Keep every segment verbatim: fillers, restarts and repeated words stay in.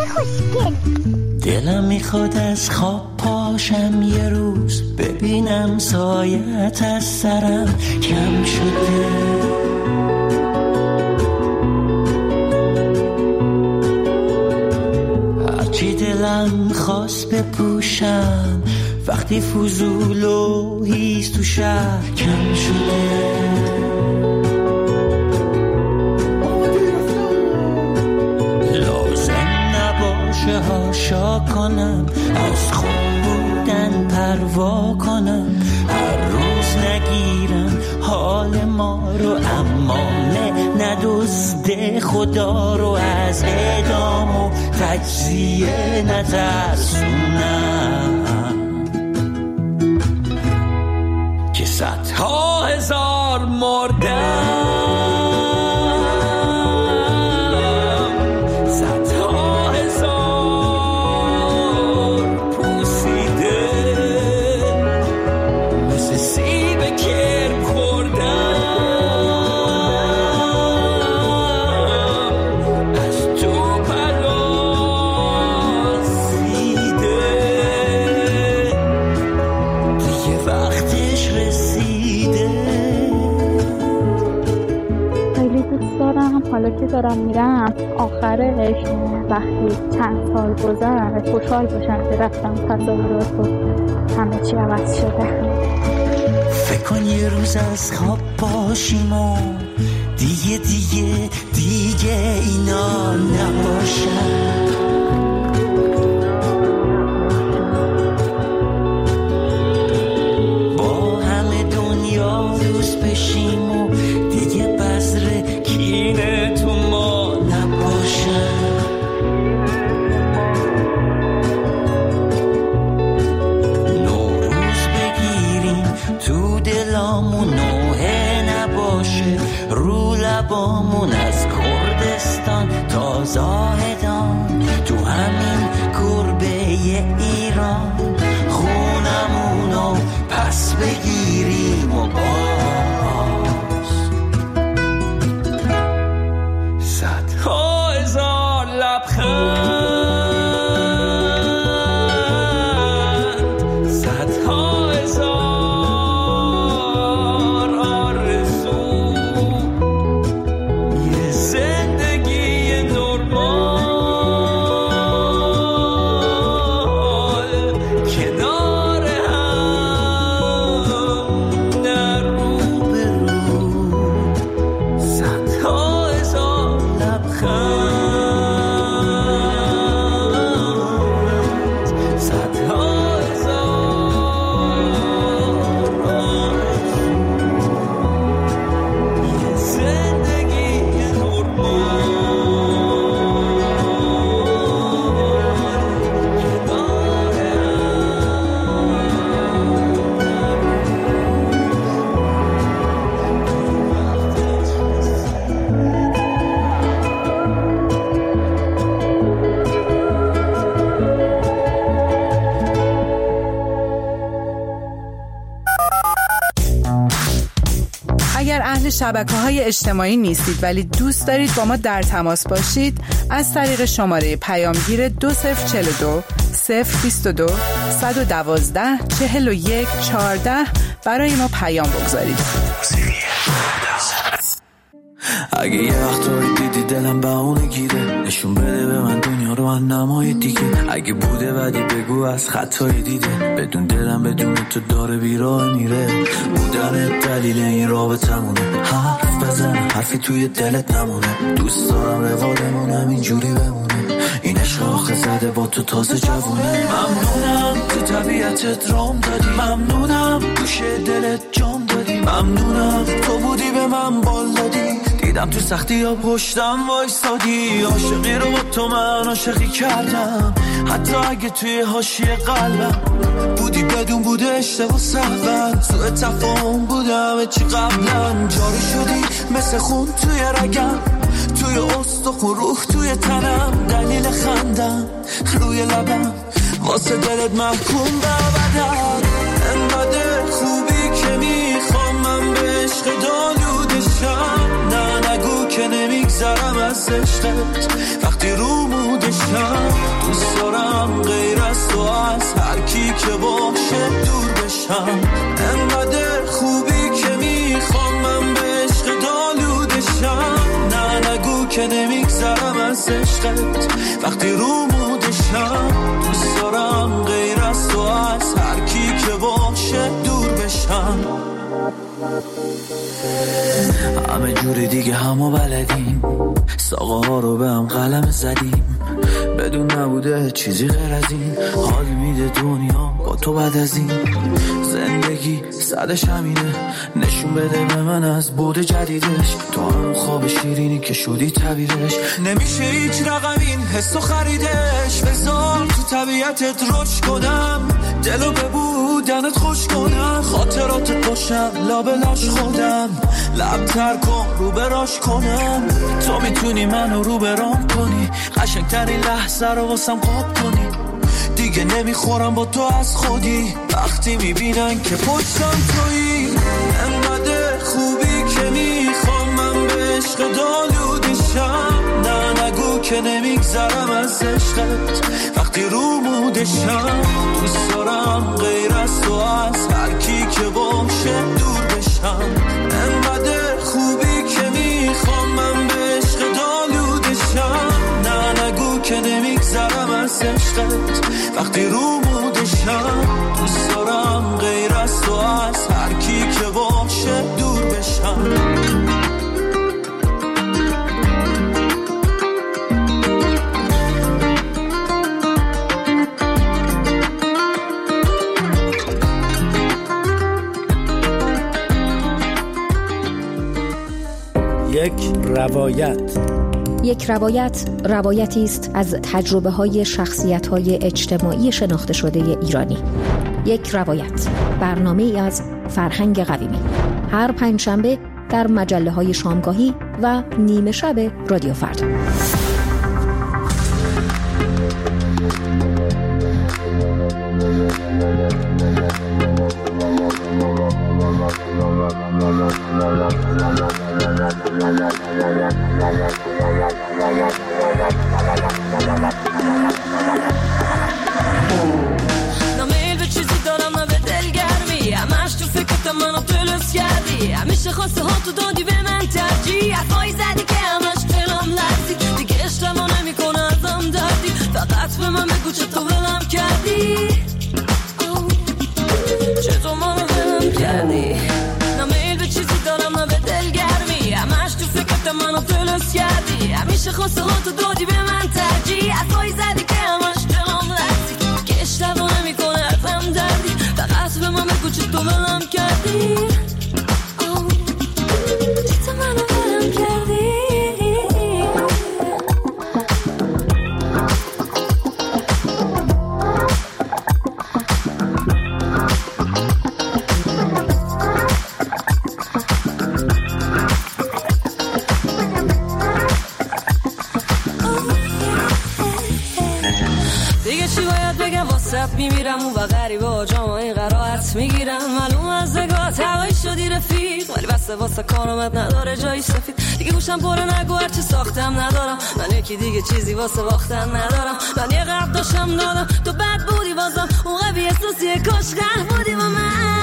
خوشگل. دلم میخواد از خواب پاشم یه روز، ببینم سایت از سرم کم شده. هرچی دلم خواست بپوشم، وقتی فضول و هیز تو شهر کم شده. هاشا کنم، از خود بودن پروا کنم، هر روز نگیرم حال ما رو، اما نه ندزده خدا رو، از اعدام و تجزیه نترسونم که صدها هزار مردم. حالا که دارم میرم آخرش وقتی چند سال گذشت خوشحال باشم که رفتم تصاویرات و همه چی عوض شده. فکر کن یه روز از خواب باشیم و دیگه دیگه دیگه اینا نباشن. با همه دنیا دوست بشیم و دیگه بذره کینه تو ما نباشن. نوروز بگیریم تو دلامون، نوحه نباشه رو لبامون، از کردستان تا زاهدان تو همین گربه ایران، خونمونو پس بگیریم و باز صدها هزار لبخند، صدها هزار آرزو، یه زندگی نرمال کنار هم نه رو به رو، صدها هزار لبخند، صدها اگر اهل شبکه‌های اجتماعی نیستید ولی دوست دارید با ما در تماس باشید، از طریق شماره پیامگیر دو صفر چهل و دو صفر بیست و دو صد و دوازده چهل و یک چهارده برای ما پیام بگذارید. اگه یه وقتایی دیدی دلم به اونه گیره، نشون بده به من دنیا رو از نمای دیگه. اگه بوده بدی بگو از خطایی دیده، بدون دلم بدون تو داره بیراه میره. بودن دلیل این رابطمونه، حرف بزن حرفی توی دلت نمونه. دوست دارم روادمونم اینجوری بمونه، این عشق آخه زده با تو تازه جوونه. ممنونم تو طبیعتت رام دادی، ممنونم گوشه دلت جام دادی، ممنونم تو بودی به من بال دادی، دیدم تو سختی ها پشتم وایسادی. عاشقی رو با تو من عاشقی کردم، حتی اگه توی حاشیه قلبم بودی بدون بوده اشتباه سهون. سوء تفاهم بودم چی قبلا، جاری شدی مثل خون توی رگم، توی استخون روح توی تنم، دلیل خندم روی لبم، واسه دلت محکوم به ابدم. انقدر خوبی که میخوام من به عشق دالودشم، نه نگو که نمیگذرم از عشقت وقتی رو مودشم. از هر کی که باشه دور بشم. انقدر خوبی که میخوام من به عشق دالودشم. نه نگو که نمیگذرم از عشقت وقتی رو مودشم. دوست دارم غیر از تو از هر کی که باشه دور بشم. همه جوری دیگه همو بلدیم، ساقه ها رو به هم قلم زدیم، بدون نبوده چیزی غیر از این. حال میده دنیا با تو بعد از این. زندگی صدش همینه، نشون بده به من از بود جدیدش. تو هم خواب شیرینی که شدی تعبیرش. نمیشه هیچ رقم این حسو خریدش. بذار تو طبیعتت رشد کنم، دلو به بودنت خوش کنم. خاطراتت باشم لابلاش خودم، لب تر کن رو براش کنم. تو میتونی منو رو برام کنی، قشنگترین لحظه رو واسم قاب کنی. دیگه نمیخورم با تو از خودی، وقتی میبینن که پشتم تویی. انقدر خوبی که میخوام من به عشق دالودشم. نه نگو که نمیگذرم از عشقت وقتی رو مودشم. دوست دارم غیر از تو از هر کی که باشه دور بشم. انقدر خوبی که میخوام من به عشق دالودشم. نه نگو که نمیگذرم از عشقت وقتی رو مودشم. دوست دارم غیر از تو از هر کی که باشه دور بشم. یک روایت. یک روایت روایتی است از تجربه‌های شخصیت‌های اجتماعی شناخته شده ایرانی. یک روایت، برنامه‌ای از فرهنگ قویمی، هر پنجشنبه در مجله‌های شامگاهی و نیمه شب رادیو فردا. نمیل به چیزی دارم نه به دلگرمی، همش تو فکرت منو دلس کردی. همیشه خواسته ها تو دادی به من ترجیح، حرفایی زدی که همش دلم لرزی. دیگه عشقمو نمیکنه ازم دردی، فقط به من بگو چطور ولم کردی، چطور منو ولم کردی. نمیل به چیزی دارم نه به دلگرمی، همش تو فکرت منو دلس کردی. همیشه خواسته ها تو دادی به من ترجیح، حرفایی زدی که همش دلم لرزی. دیگه عشقمو نمیکنه ازم دردی، فقط به من بگو چطور ولم کردی، چطور منو ولم کردی. میمیرم و غریبه و جامعه قرائت میگیرم. معلوم از نگاه هوایی شدی رفیق، ولی بسته واسه کارمت نداره جایی سفید. دیگه گوشم پره نگو هرچی ساختم ندارم، من یکی دیگه چیزی واسه باختن ندارم. من یه قرد داشتم دادم تو بد بودی بازم، اون قبی احساسیه کاش غرق بودی با من.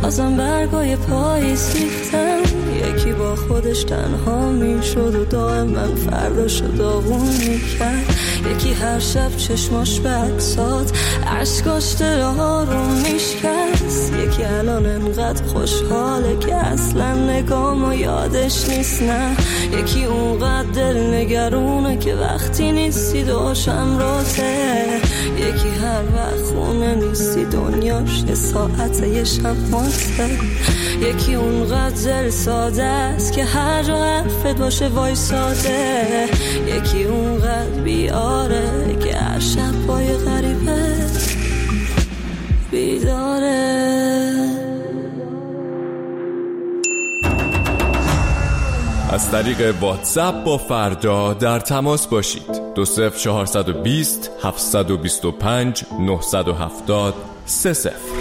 بازم برگای پاییز ریختن. یکی با خودش تنها میشد و دائم من فرداشو داغون میکرد. یکی هر شب چشماش به عکسات عشقاش دلها رو میشکست. یکی الان انقدر خوشحاله که اصلا نگامو یادش نیست. نه یکی اونقدر دل نگرونه که وقتی نیستی دوشم راته. یکی هر وقت خونه نیستی دنیاش یه ساعته یه شماته. یکی اونقدر دل ساده است که هر جا حرفت باشه وایساده. یکی اونقدر بیاره که هر شب با یه غریبه بیداره. از طریق واتساپ با فردا در تماس باشید. دو صفر چهارصد و بیست هفتصد و بیست و پنج نهصد و هفتاد سه صفر.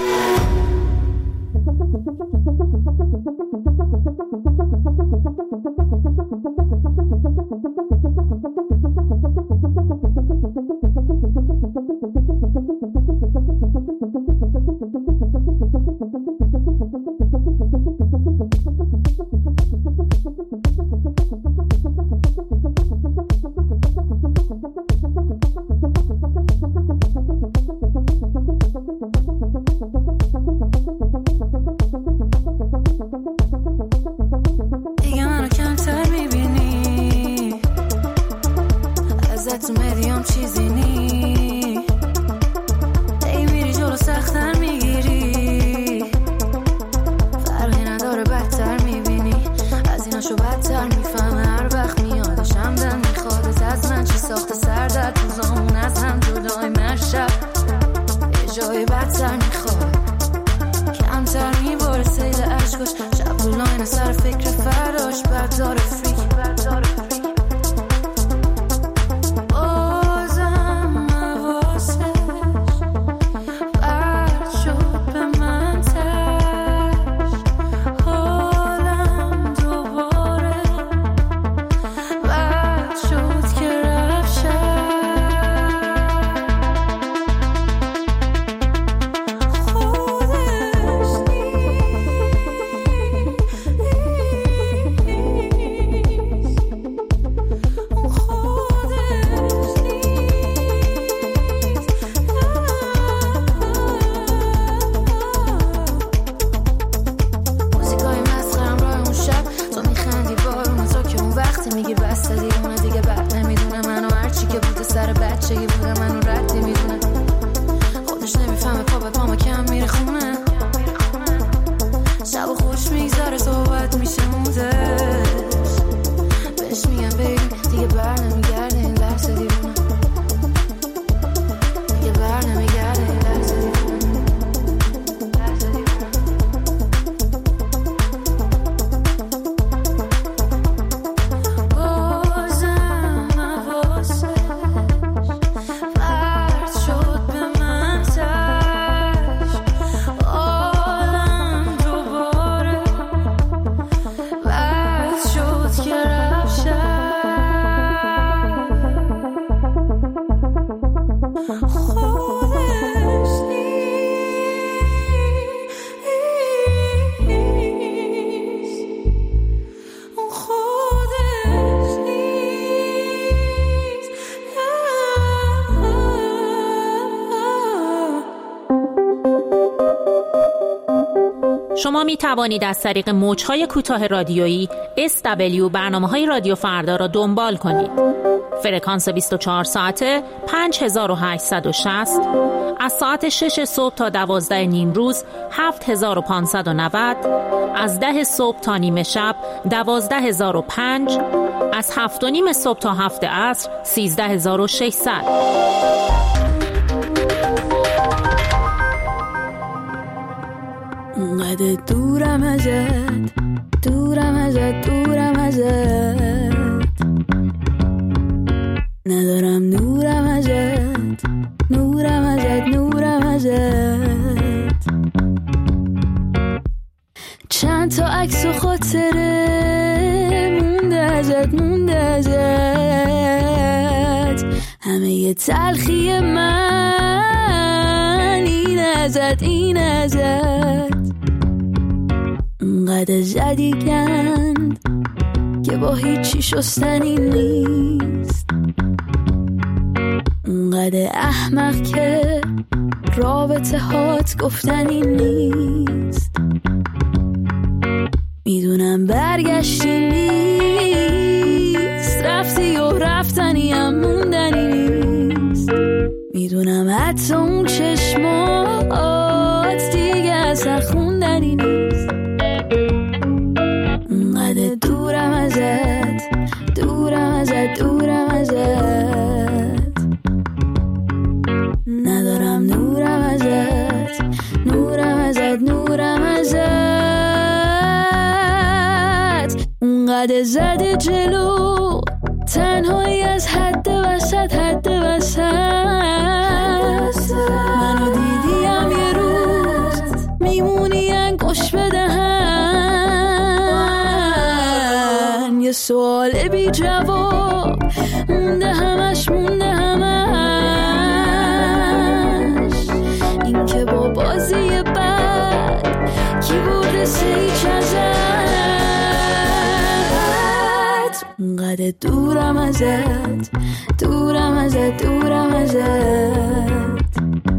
شما می توانید از طریق موج‌های کوتاه رادیویی اس دبلیو برنامه‌های رادیو فردا را دنبال کنید. فرکانس بیست و چهار ساعته پنج هزار و هشتصد و شصت، از ساعت شش صبح تا دوازده نیم روز هفت هزار و پانصد و نود، از ده صبح تا نیمه شب دوازده هزار و پنج، از هفت و نیم صبح تا هفت عصر سیزده هزار و ششصد. اونقدر دورم ازت، دورم ازت، دورم ازت، ندارم نورم ازت، نورم ازت، نورم ازت. چند تا عکس و خاطره مونده ازت، مونده ازت، همه یه تلخی من این ازت، این ازت. اونقدر زدی گند که با هیچی شستنی نیست، اونقدر احمق که رابطه هات گفتنی نیست. میدونم برگشتی نیست، رفتی و رفتنی هم موندنی نیست. میدونم حتی اون چشمات دیگه اثر خوندنی نیست. اونقدر دورم ازت، دورم ازت، دورم ازت، ندارم نورم ازت، نورم ازت، نورم ازت. اونقدر زده جلو تنهایی از حد وسط، حد وسط. منو دیدیم یه روز میمونی انگوش بدهن، یه سوال بی جواب مونده همش، مونده همش. این که با بازی بد کی برده سیچ ازت. اونقدر دورم ازت، دورم ازت، دورم ازت،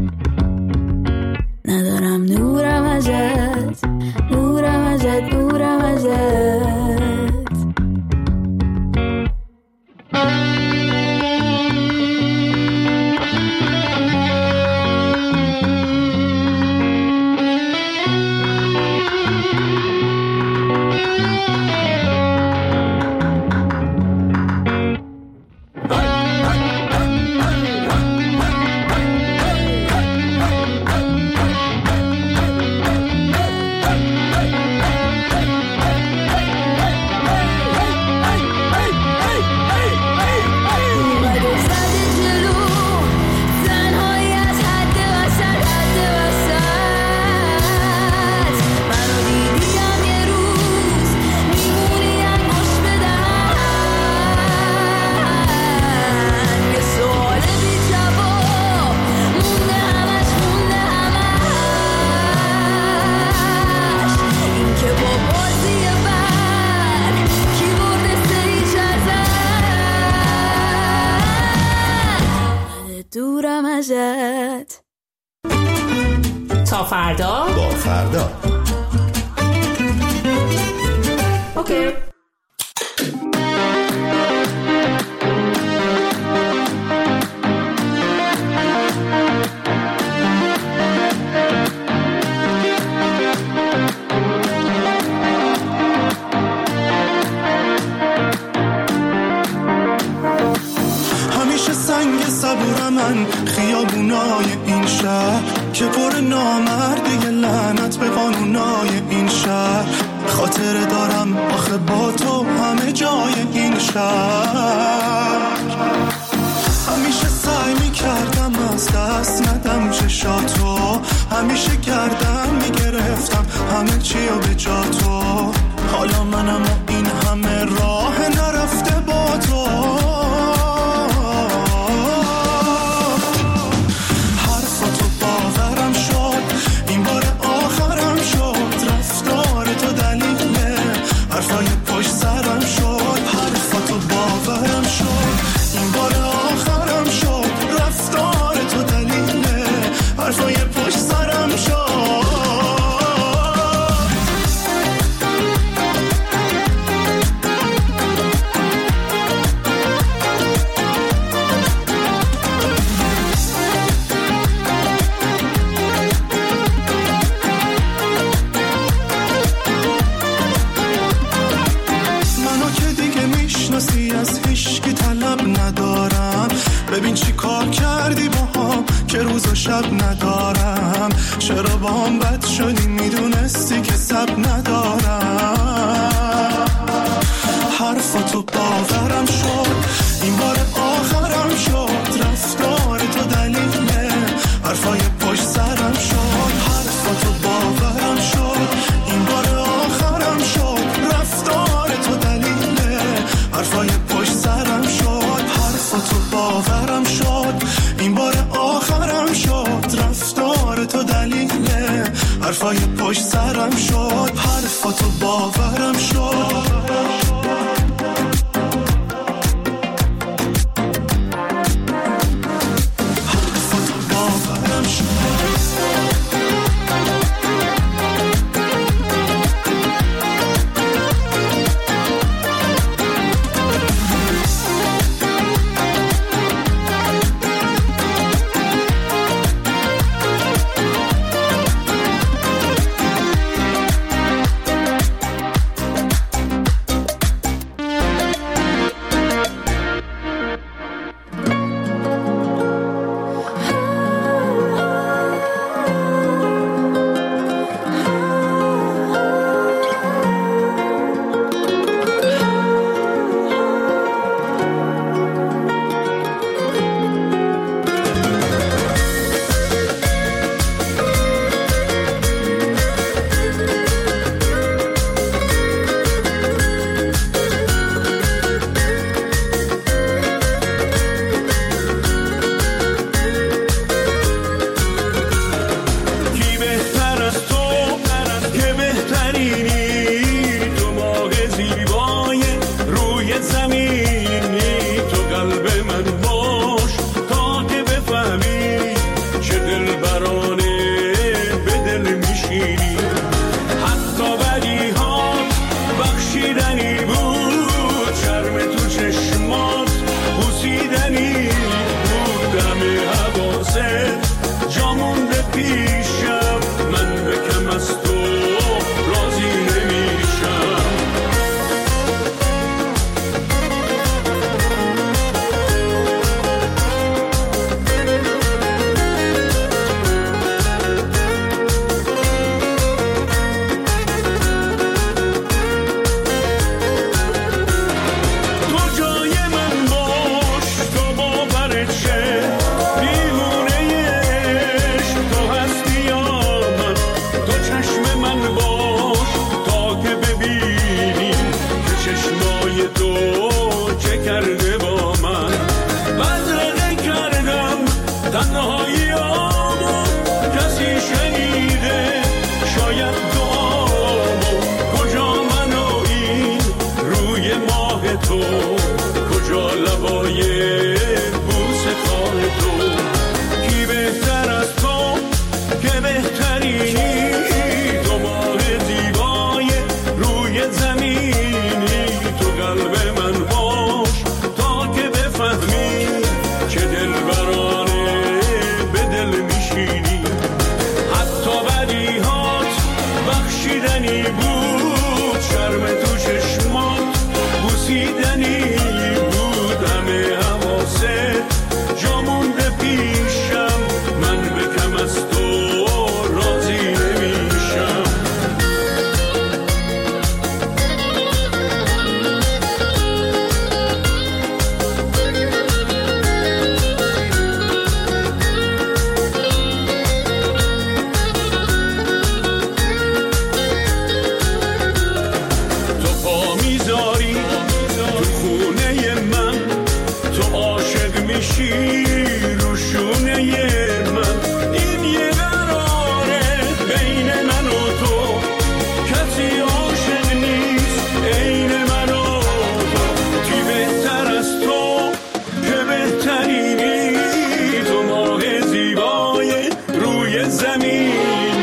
ندارم نورم ازت، نورم ازت، نورم ازت. تا فردا با فردا. اوکی. همیشه سنگ صبور من خیابونای این شهر که پر نامردی، لعنت به قانونای این شهر. خاطره دارم آخه با تو همه جای این شهر. همیشه سعی میکردم از دست ندم چشاتو، همیشه گردم میگرفتم همه چی رو به جا تو. حالا منم و این همه راه نرفته با تو. ببین چی کار کردی با هم که روز و شب ندارم. چرا با هم بد شدی میدونستی که سب ندارم. حرفاتو باورم شد این بار آخرم شد. رفتار تو دلیله حرفای پشت سرم شد. حرفاتو باورم شد این بار آخرم شد. رفتار تو دلیله حرفای پشت سرم شد. حرفاتو باورم شد این بار آخرم شد. رفتار تو دلیله حرفای پشت سرم شد، حرفاتو باورم شد.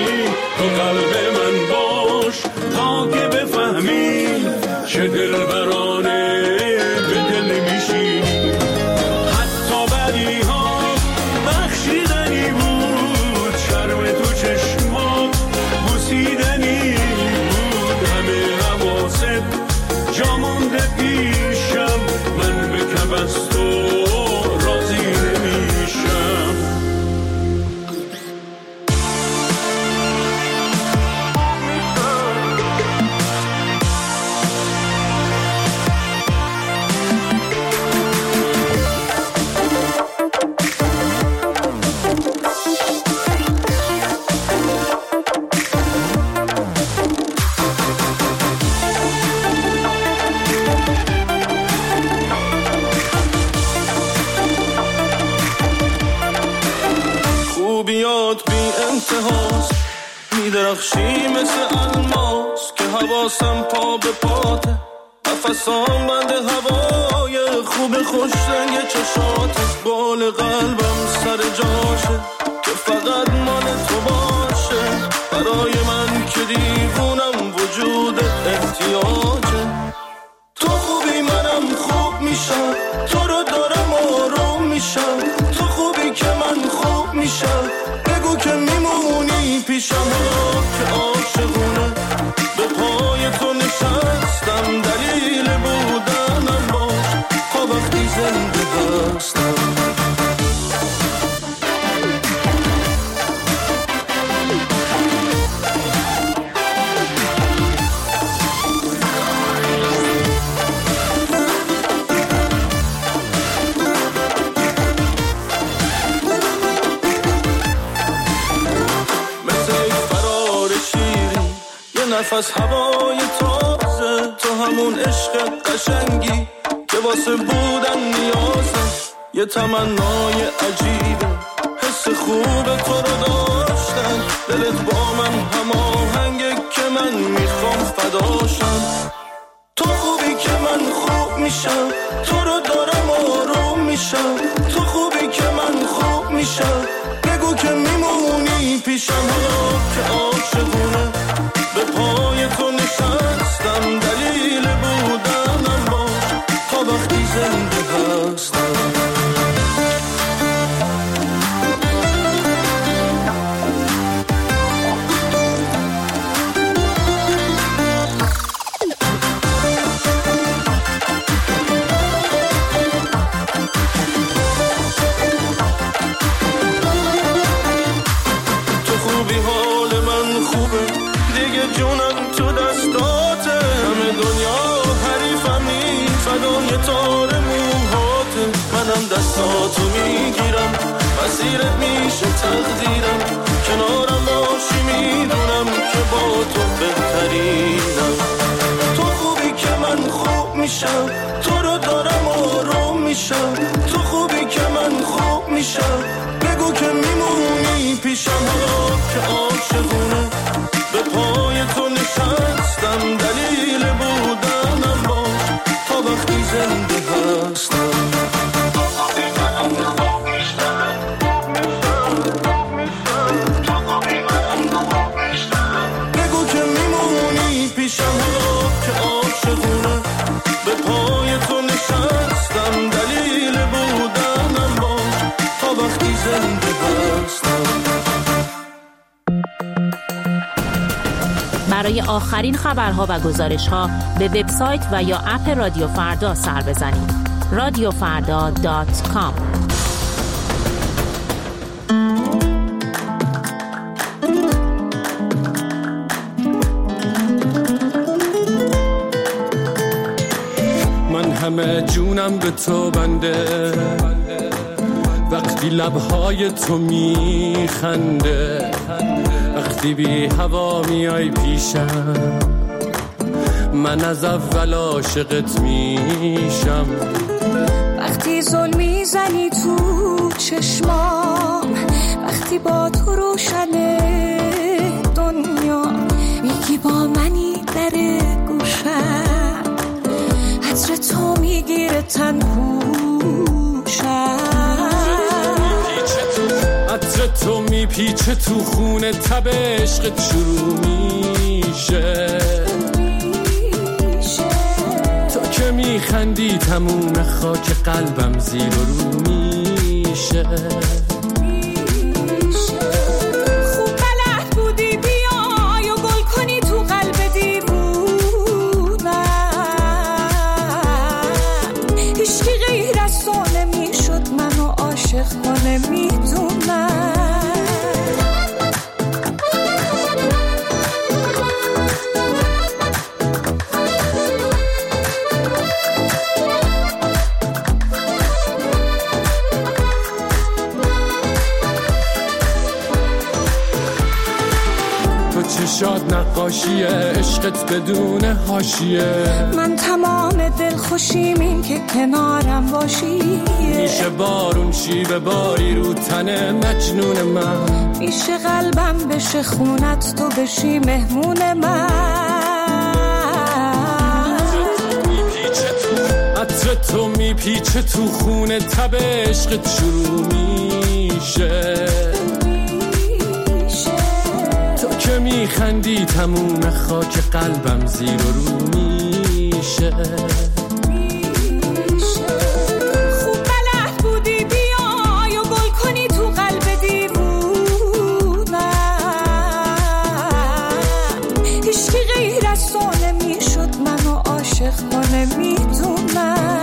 چه دلبر میدرخشی مثل الماس که حواسم پا به پاته، نفسام بند هوای خوب خوش رنگ چشاته، بال قلبم سر جاشه که فقط مال تو باشه، برای من که دیوونم وجود احتیاجه. تو خوبی منم خوب میشم، تو رو دارم آروم میشم، تو خوبی که من خوب میشم، بگو که میمونی پیشم که عاشقونه به پای تو نشستم، دلیل بودنم باش تا وقتی زنده هستم. نفس هوای تازه، تو همون عشق قشنگی که واسه بودن نیازه، یه تمنای عجیبه حس خوب تو رو داشتن، دلت با من هماهنگه که من میخوام فداشم. تو خوبی که من خوب میشم، تو رو دارم آروم میشم، تو خوبی که من خوب میشم، بگو که میمونی پیشم که عاشقونه به پای تو نشستم، دلیل بودنم باش تا وقتی زنده هستم. تو خوبی حال من خوبه، دیگه جونم تو دستاته، همه دنیا حریفمی فدای تار موهاته، منم دستاتو میگیرم مسیرت میشه تقدیرم، کنارم باشی میدونم که با تو بهترینم. تو خوبی که من خوب میشم، تو رو دارم آروم میشم، تو خوبی که من خوب میشم، بگو که میمونی پیشم که عاشقونه به پای تو نشستم، دلیل بودنم باش تا وقتی زنده هستم. بگو که میمونی پیشم که عاشقونه به پای تو نشستم، دلیل بودنم باش تا وقتی زنده هستم. برای آخرین خبرها و گزارش‌ها به وبسایت و یا اپ رادیو فردا سر بزنید. رادیو فردا دات کام. من همه جونم به تو بنده، وقتی لبهای تو میخنده، وقتی بی هوا میای پیشم، من از اول عاشقت میشم. وقتی ظلم میزنی تو چشمام، وقتی با تو روشنه دنیا، میگی با منی در گوشم، عطر تو میگیره تن پوشم، عطر تو میپیچه تو خونه، تب عشقت شروع میشه، تو که میخندی تموم خاک قلبم زیر و رو میشه. خوب بلد بودی بیای و گل کنی تو قلب دیوونم، هیچکی غیر از تو نمیشد منو عاشق کنه، میدونم. چشات نقاشیه، عشقت بدون حاشیه، من تمام دل خوشیم این که کنارم باشی، میشه بارون شیب باری رو تن مجنون من، میشه قلبم بشه خونت تو بشی مهمون من. عطر تو میپیچه تو خونه تب عشقت شروع میشه. تو که میخندی تموم خاک قلبم زیر و رو میشه. خوب بلد بودی بیای و گل کنی تو قلب دیوونم. هیچکی غیر از تو نمیشد منو عاشق کنه میدونم.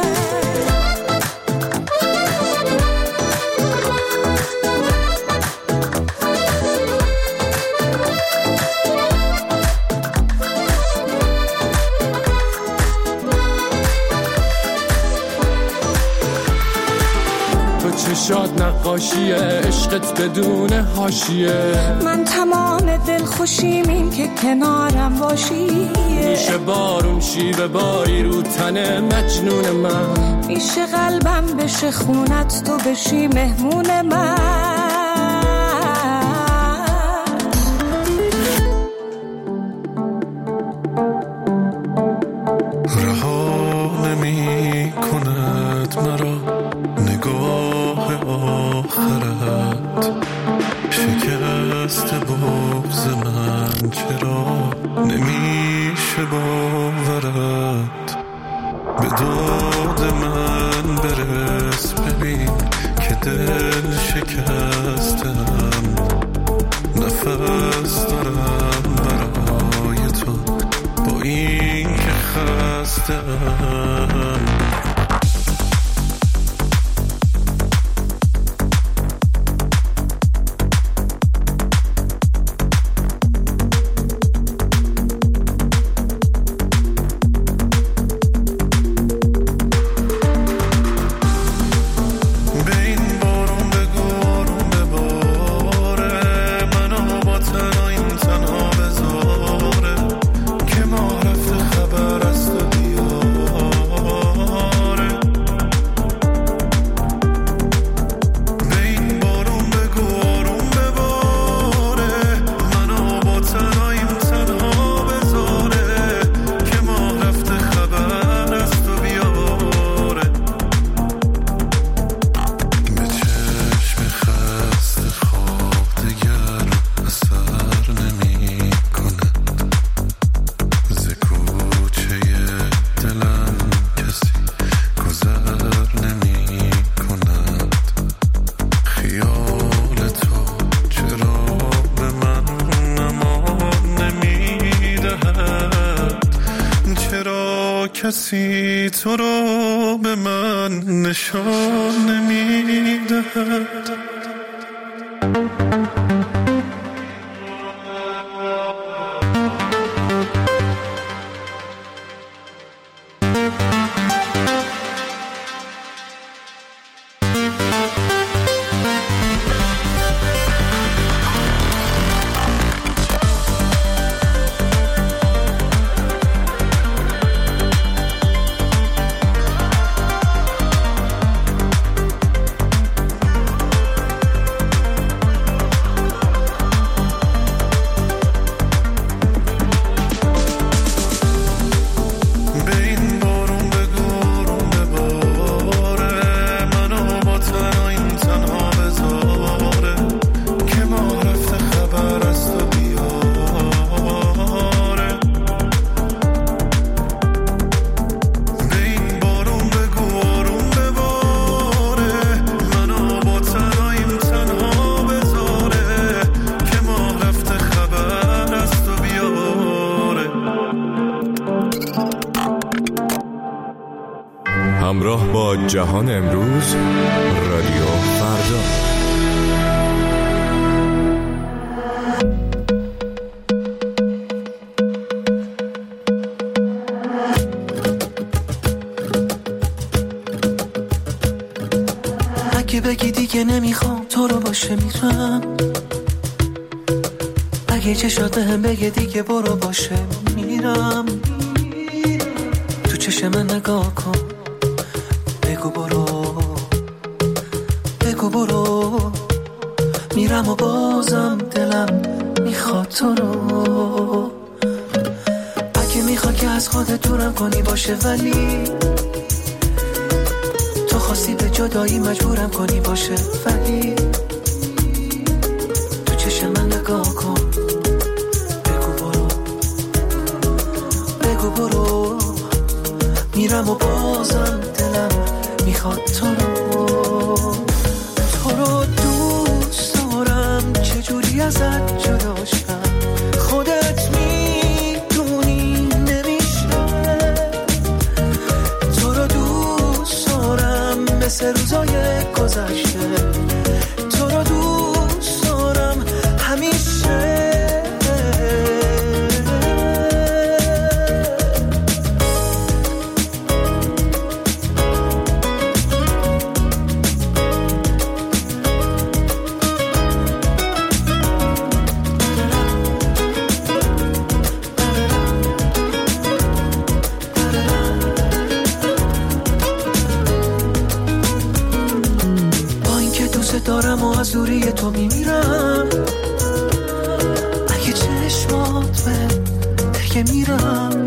چشات نقاشیه عشقت بدون حاشیه. من تمام دل خوشیم این که کنارم باشی. میشه بارون شیوه باری رو تن مجنون من. میشه قلبم بشه خونت تو بشی مهمون من. رها نمی کند مرا نگاه آخرت. شکست بغض من چرا نمیشه باورت. به داد من برس ببین که دل شکستم. نفس دارم برای تو با این که خستم. کسی تو رو به من نشان نمیدهد. همراه با جهان امروز رادیو فردا. اگه بگی دیگه نمیخوام تو رو باشه میرم. اگه چشات بهم بگه دیگه برو باشه میرم. تو چشم من نگاه کن بگو برو، بگو برو. میرم و بازم دلم میخواد تو رو. اگه میخواد که از خودت دورم کنی باشه، ولی تو خواستی به جدایی مجبورم کنی باشه، ولی تو چشم من نگاه کن، بگو برو بگو برو. میرم و بازم دلم میخواد تو رو. تو رو دوست دارم، چجوری ازت جدا شم، خودت میدونی نمیشه. تو رو دوست دارم مثل روزای گذشته، تو رو دوست دارم همیشه. دارم و از دوری تو میمیرم، اگه چشمات به دیگه میرم.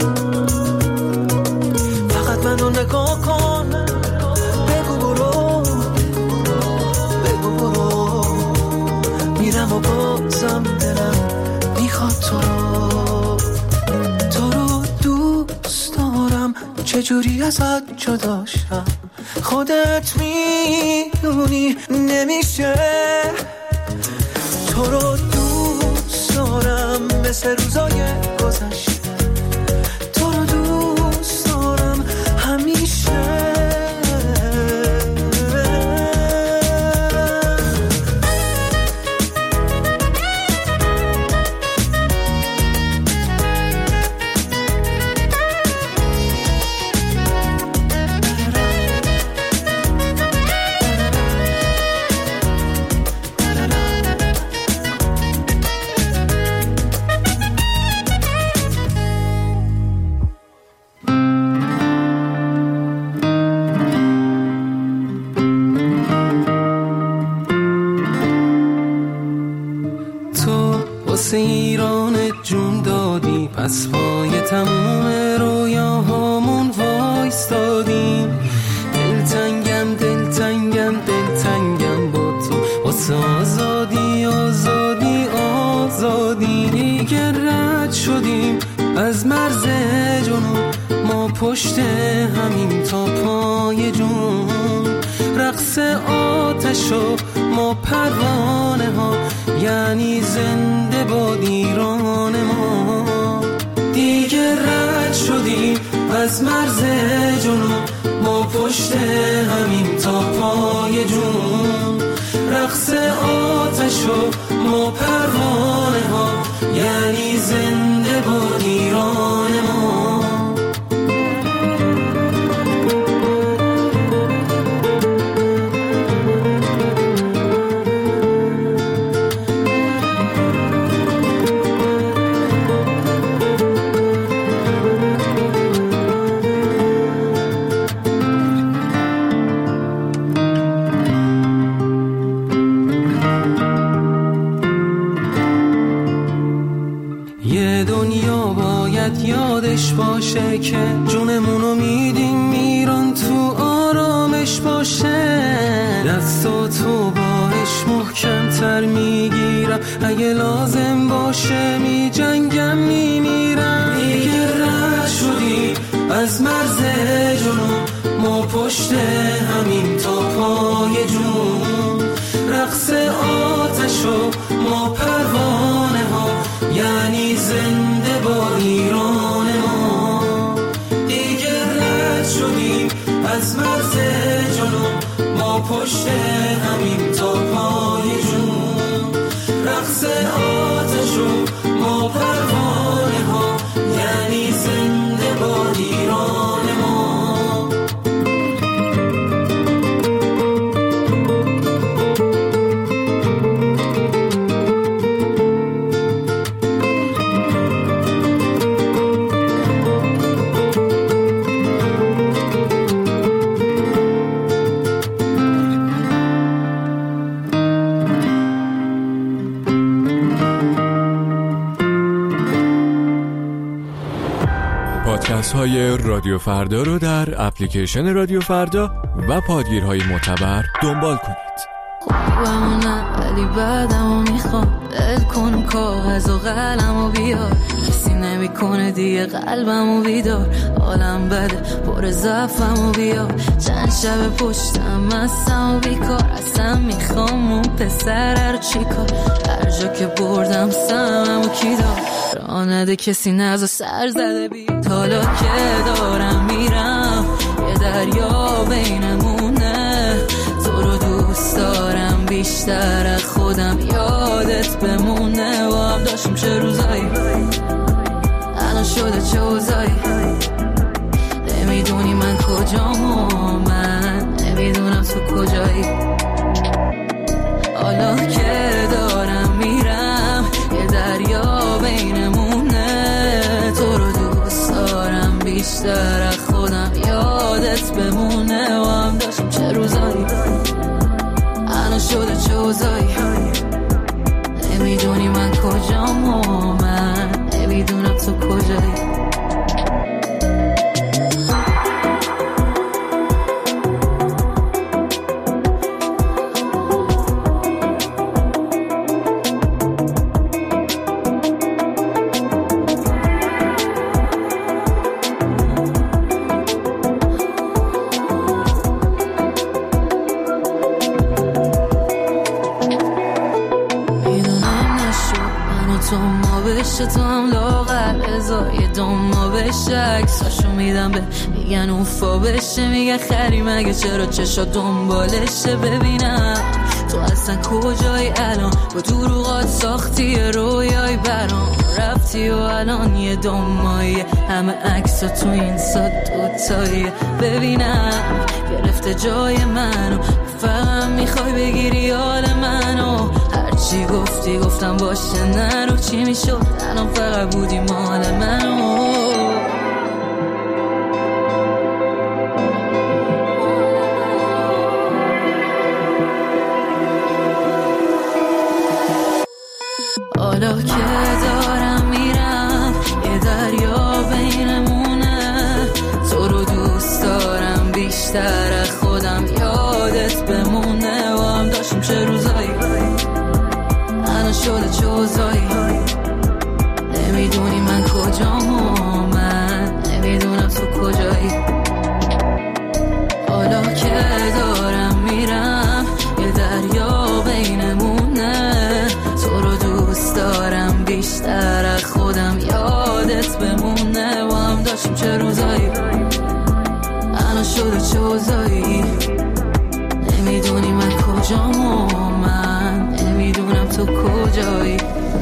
فقط منو نگاه کن، بگو برو بگو برو. میرم و بازم دلم میخواد تو رو. تو رو دوست دارم، چجوری ازت جدا شم، خودت میدونی نمیشه. تو رو دوست دارم مثل روزای گذشته، تو رو دوست دارم همیشه. ایران جون دادی، پس پای تموم رویاهامون وایستادیم. دلتنگم دلتنگم دلتنگم با تو، واسه آزادی آزادی آزادی. دیگه رد شدیم از مرز جنون، ما پشت همین تا پای جون. رقص آتش و ما پروانه ها، یعنی زنده باد ایران ما. دیگه رد شدیم از مرز جنون، ما پشت همین تا پای جون. رقص آتش و ما پروانه ها، یعنی زنده باد ایران ما. یادش باشه که جونمونو میدیم ایران، تو آرامش باشه. دستاتو باش محکم تر میگیرم، اگه لازم باشه میجنگم میمیرم. دیگه رد شدی از مرز جنون، ما پشت همین تا پای جون. رقص آتش و ما پروانه ها، یعنی زنده با ایران ما. دیگه رد شدیم از مرز جنون، ما پشت همین تا پای جون. رقص آتش و ما پروانه ها، یعنی زنده با ایران ما. پادکست های رادیو فردا رو در اپلیکیشن رادیو فردا و پادگیرهای معتبر دنبال کنید. خوبمونم ولی بعدمو میخوام دل کنم کاغذ و قلمو بیار، کسی نمیکنه دیگه قلبمو بیدار، حالم بده پر ضعفمو بیار، چند شب پشتم مستم و بیکار، اصلا میخوام اون پسر رو چیکار، هر جا که بردم سممو کی دار، راه نده کسی نزا سر زده بید، حالا که دارم میرم یه دریا بینمونه، تو رو دوست دارم بیشتر از خودم، یادت بمونه و هم داشتیم چه روزایی، الان شده چه اوزایی، نمیدونی من کجام و من نمیدونم تو کجایی، حالا که دارم میرم یه دریا بینمونه، تو رو دوست دارم بیشتر از خودم، یادت بمونه و هم داشتیم چه روزایی، الان شده چه اوزایی، نمیدونی من کجام و من نمیدونم تو کجایی. تو هم لاغر ازا یه دوما بشه، عکساشو میدم به میگن اوفا بشه، میگه خری مگه چرا چشا دنبالشه، ببینم تو اصلا کجایی الان، با دروغات ساختی رویای برام، رفتی و الان یه دومایی، همه عکسا تو این سا دوتایی، ببینم گرفته جای منو، فقط میخوای بگیری حال منو، هرچی گفتی گفتم باشه نرو، چی میشد الان فقط بودی مال منو، حالا که دارم میرم یه دریا بینمونه، تو رو دوست دارم بیشتر از خودم، یادت بمونه و هم داشتیم چه روزایی، الان شده چه اوزایی، نمیدونی من کجام و من نمیدونم تو کجایی، حالا که دارم میرم یه دریا بینمونه، تو رو دوست دارم بیشتر از خودم، یادت بمونه و هم داشتیم چه روزایی، الان شده چه اوزایی، نمیدونی من کجام و من نمیدونم تو کجایی.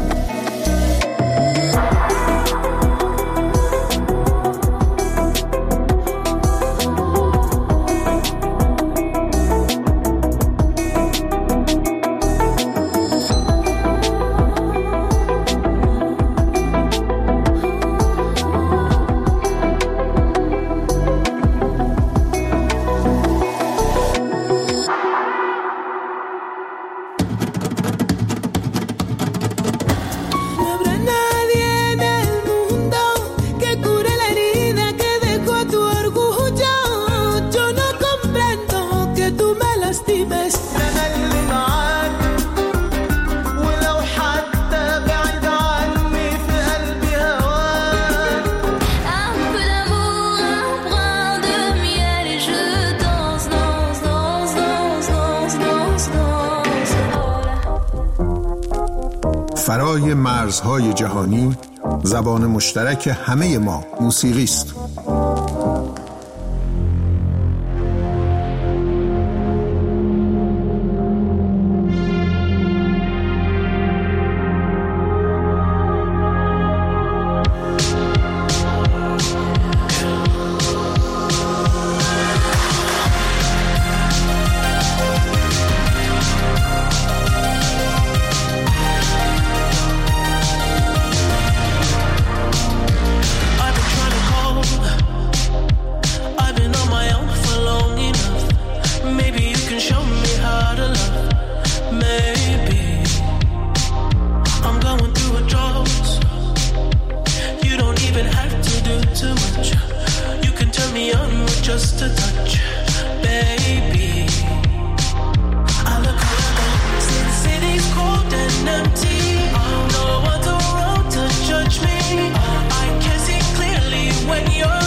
فرای مرزهای جهانی، زبان مشترک همه ما موسیقی است. just a touch, baby. I look around, since city's cold and empty, no one's around to judge me. I can see clearly when you're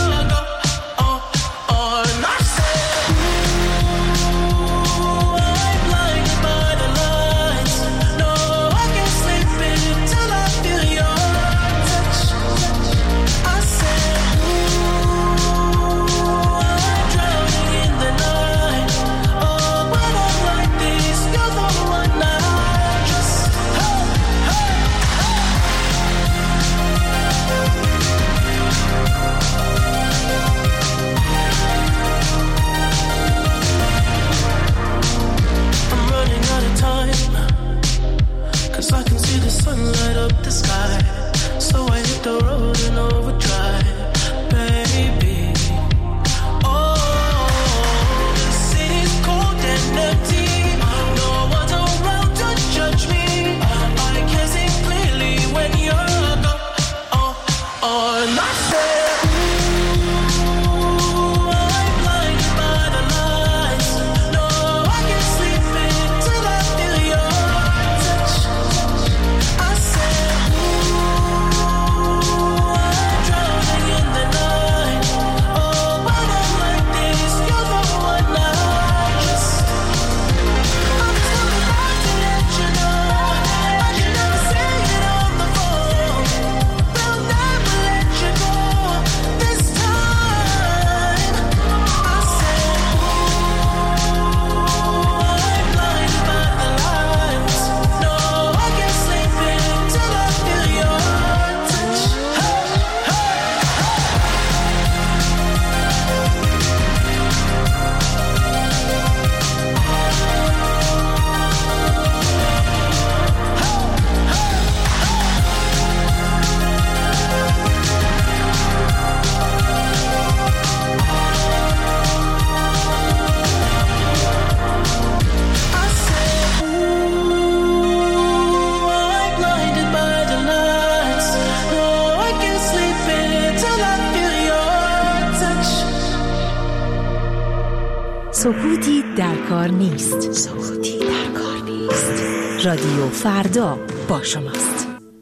سکوتی در کار نیست. سکوتی در کار نیست. رادیو فردا با شماست.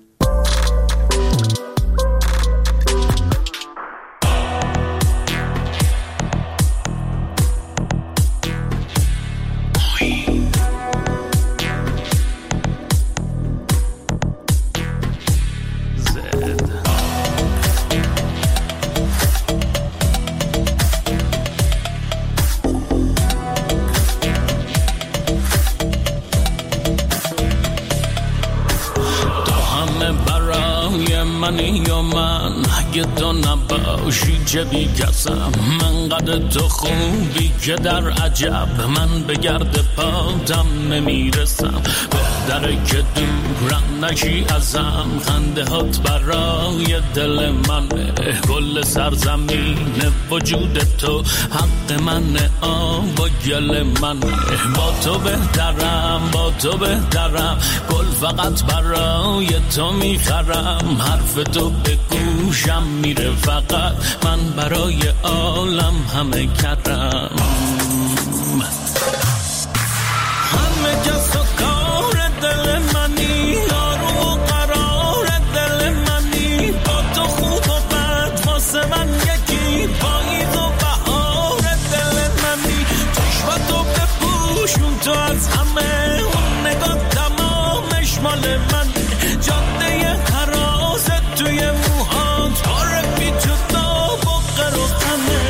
اگه تو نباشی چه بی کسم، من قد تو خوبی که در عجب من به گرد پاتم نمیرسم. بهتره که دورم نشی ازم، خنده هات برای دل منه، کل سرزمین وجود تو حق منه، آب و گل منه. با تو بهترم، با تو بهترم، گل فقط برای تو میخرم، حرف تو به گوشم میره فقط، من برای عالم همه کردم. همه کس و کار دل منی، آروم و قرار دل منی، با تو خوب و بد واسه من یکی، پاییز و بهار دل منی، چشم تو بپوشون تو از همه، اون نگاه تمامش مال من، جاده حراست توی موهات، پاره بی جدا و قر و خمه.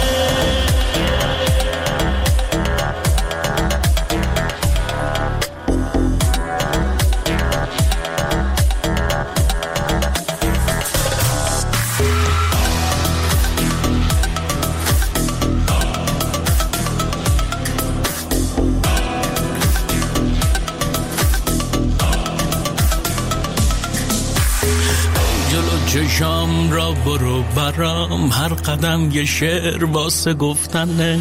چشام را برو برام، هر قدم یه شعر واسه گفتنه،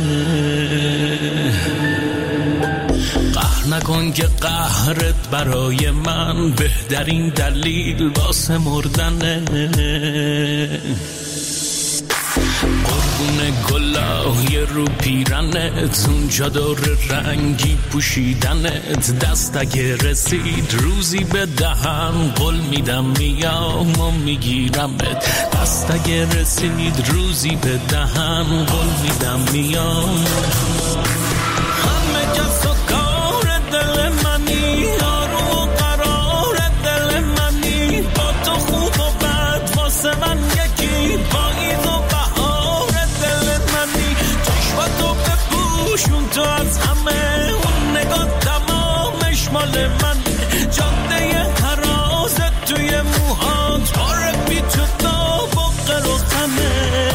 قهر نکن که قهرت برای من بهترین دلیل واسه مردنه. قربون گلای رو پیرنت، اونجا دور رنگی پوشیدنت، دست اگه رسید روزی به دهن قول میدم میام و میگیرمت، دست اگه رسید روزی به دهن قول میدم میام. همه کس و کار دل منی، آروم و قرار دل منی، با تو خوب و بد واسه من یکی، پاییز و بهار دل منی، چشماتو بپوشون تو از همه، اون نگاه تمامش مال من، جاده حرازت توی موهات، باره بی تو تا بقر و خمه.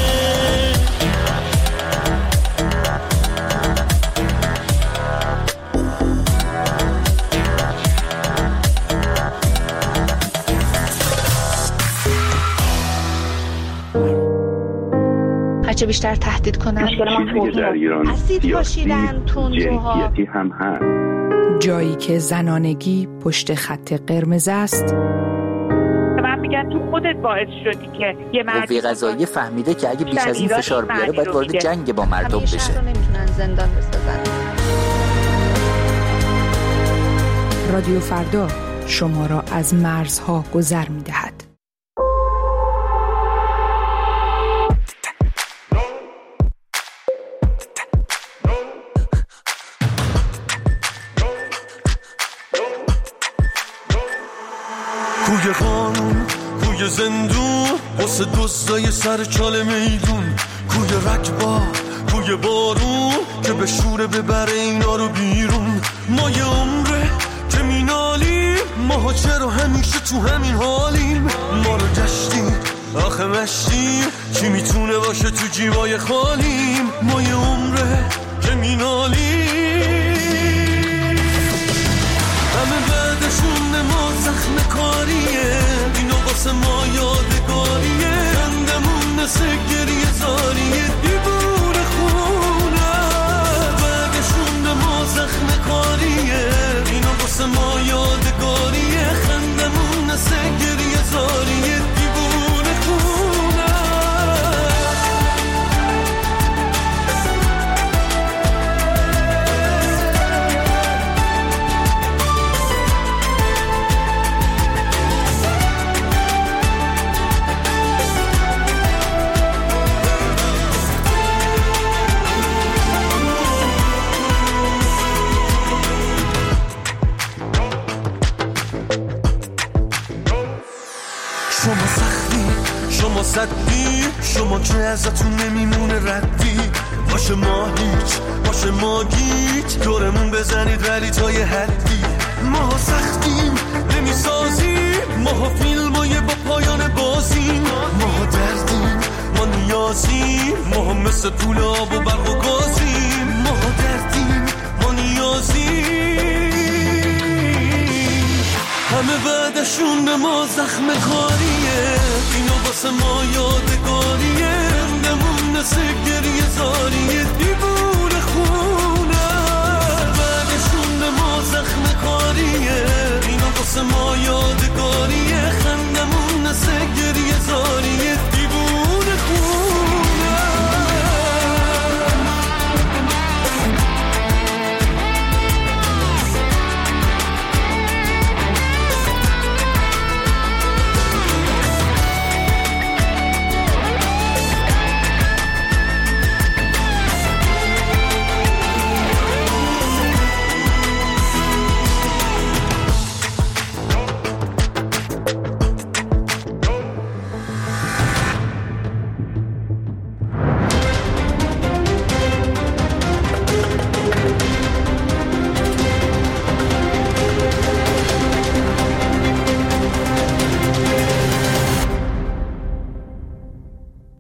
هرچه بیشتر تهدید کنن اسید پاشیدن تندروها هم هست. جایی که زنانگی پشت خط قرمز است. من میگم تو خودت باعث شدی که یه مرد قوه قضاییه فهمیده که اگه بیش از این فشار بیاره باید وارد جنگ با مردم بشه. همیشه نمیتونن زندان بسازن. رادیو فردا شما را از مرزها گذر میدهد. کوی قانون، کوی زندون، واسه دزدای سر چال میدون، کوی رکبا، کوی بارون که به شوره ببره اینا رو بیرون. ما یه عمره که مینالیم، ماها چرا همیشه تو همین حالیم؟ ما رو گشتیم آخه مشتیم، کی میتونه باشه تو جیبای خالیم؟ ما یه عمره که مینالیم، همه بعدشون ما زخم کاریه، اینو واسه ما یادگاریه، خندمون نسه گریه زاریه، دیوونه خونه، بعدشون ما زخم کاریه، اینو واسه ما یادگاریه، خندمون نسه گریه زاریه، دیوونه خونه. شما سختی، شما صدی، شما که ازتون نمیمونه ردی، باشه ما هیچ، باشه ما گیج، دورمون بزنید ولی تا یه حدی. ما سختیم نمیسازیم، ما فیلمای با پایان بازیم، ما دردیم، ما نیازیم، ما مثل پول آب و برق و گازیم، ما دردیم، ما نیازیم، همه بعدشون به ما زخم کاریه، اینو واسه ما یادگاری،